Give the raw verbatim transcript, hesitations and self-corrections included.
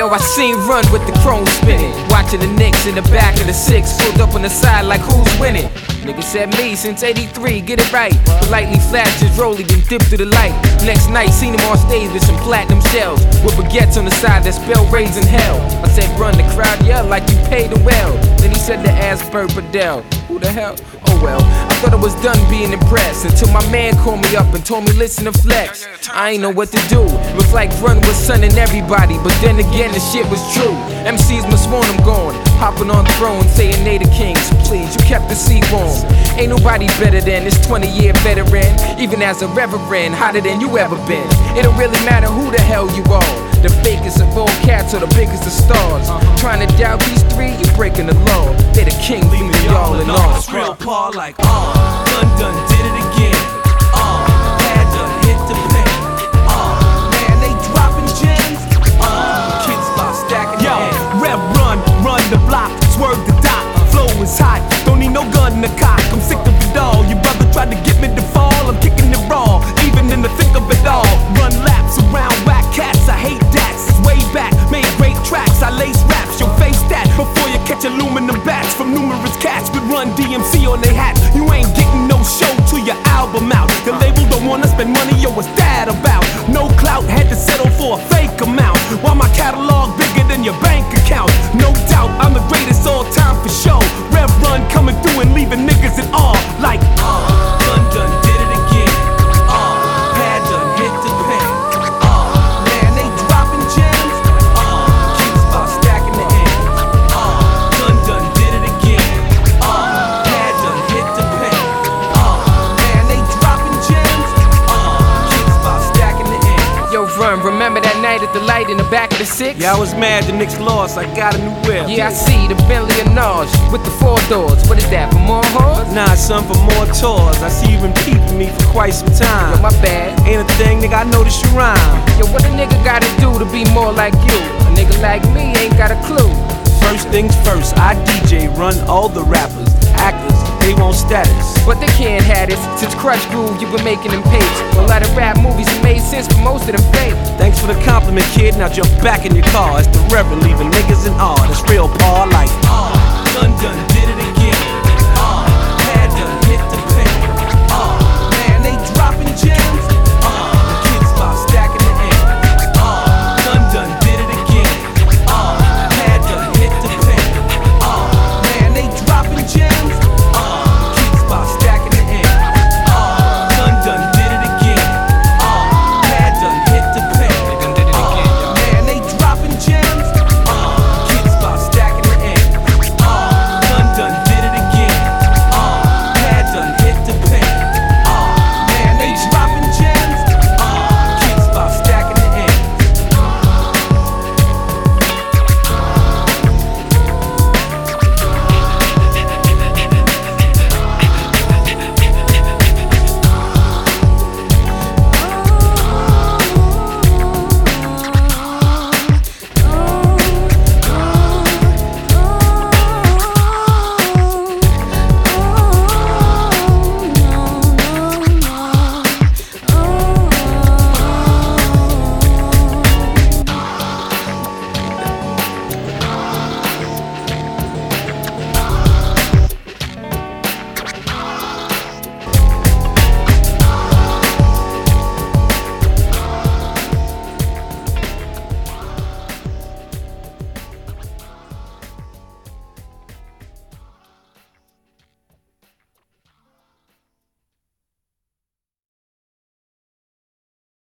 Yo, I seen Run with the chrome spinning, watching the Knicks in the back of the six, pulled up on the side like who's winning. Nigga said me since eighty-three, get it right. Politely flashed his rollie, then dipped through the light. Next night, seen him on stage with some platinum shells, with baguettes on the side that spell raising hell. I said, Run, the crowd yelled like you paid the well. Then he said to ask Bert Padell, who the hell? Oh well, I thought I was done being impressed until my man called me up and told me listen to Flex. I ain't know what to do. It was like Run was sunning everybody, but then again the shit was true. M Cs must want them gone, hopping on the throne saying they the kings. Please, you kept the seat warm. Ain't nobody better than this twenty year veteran. Even as a reverend, hotter than you ever been. It don't really matter who the hell you are, the fakest of all cats or the biggest of stars. Trying to doubt these three, you breaking the law. They the king, leaving y'all in awe. It's real Paul like, uh, done done did it again. Uh, had to hit the pen. Uh, man, they dropping gems. Uh, kids start stacking. Yo, Rev Run, run the block, swerve the dot. Flow is hot, don't need no gun in the cock. I'm sick of it all. Your brother tried to get me to fall. I'm kicking it raw, even in the thick of it all. Run laps around whack cats. I hate that. It's way back, made great tracks. I lace raps, your face that before you catch aluminum bats from numerous cats with Run D M C on their hats. You ain't getting no show till your album out. The label don't wanna spend money, yo, what's that about? No clout, had to settle for a fake amount. While my catalog bigger than your bank account. No doubt, I'm the greatest all time for show. Rev Run coming through and leaving niggas in awe. Like, uh, done done did it again. Uh, had to hit the pen. Uh, man, they dropping gems. Uh, kids start stacking the end. Uh, done done did it again. Uh, had to hit the pen. Uh, man, they dropping gems. Uh, kids start stacking the end. Yo, Run, remember that night at the light in the back of the six? Yeah, I was mad the Knicks lost. I got a new whip. Yeah, I see the Bentley Enage with the four doors. What is that, for more whores? Nah, son, for more tours. I see you been peeping me for quite some time. Yo, my bad. Ain't a thing, nigga, I noticed you rhyme. Yo, what a nigga gotta do to be more like you? A nigga like me ain't got a clue. First things first, I D J, run all the rappers, actors, they want status. But they can't have this. Since Crush Groove, you've been making them pace. A lot of rap movies have made sense, but most of them fake. Thanks for the compliment, kid. Now jump back in your car. It's the Reverend leaving niggas in awe. That's real Paul like, uh, done done did it again. Uh, had to hit the pen. Uh, man, they dropping gems. Uh, the kids start stacking the end. Uh, done done did it again. Uh, had to hit the pen. Uh, man, they dropping gems.